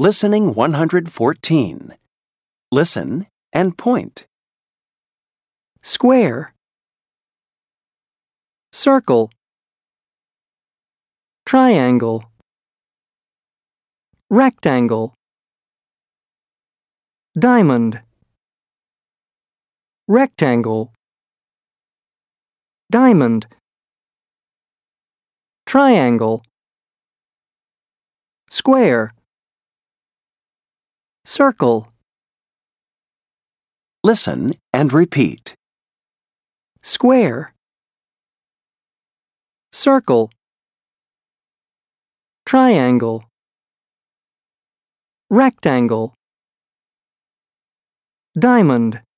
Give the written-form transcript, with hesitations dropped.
Listening 114. Listen and point. Square, circle, triangle, rectangle, diamond, rectangle, diamond, triangle, square, circle. Listen and repeat. Square, circle, triangle, rectangle, diamond.